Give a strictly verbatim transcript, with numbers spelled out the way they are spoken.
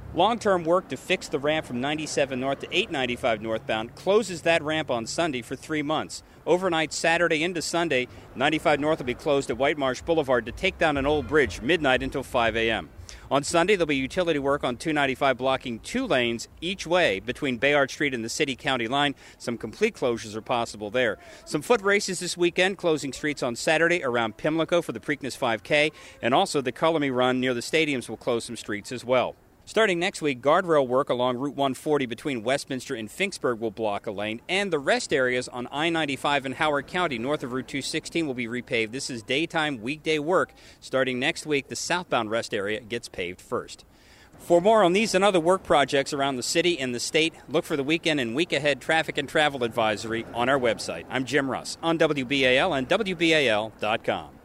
Long-term work to fix the ramp from ninety-seven North to eight ninety-five northbound closes that ramp on Sunday for three months. Overnight Saturday into Sunday, ninety-five North will be closed at White Marsh Boulevard to take down an old bridge midnight until five a.m. On Sunday, there'll be utility work on two ninety-five blocking two lanes each way between Bayard Street and the city-county line. Some complete closures are possible there. Some foot races this weekend, closing streets on Saturday around Pimlico for the Preakness five K, and also the Color Me Run near the stadiums will close some streets as well. Starting next week, guardrail work along Route one forty between Westminster and Finksburg will block a lane, and the rest areas on I ninety-five in Howard County north of Route two sixteen will be repaved. This is daytime, weekday work. Starting next week, the southbound rest area gets paved first. For more on these and other work projects around the city and the state, look for the weekend and week ahead traffic and travel advisory on our website. I'm Jim Russ on W B A L and W B A L dot com.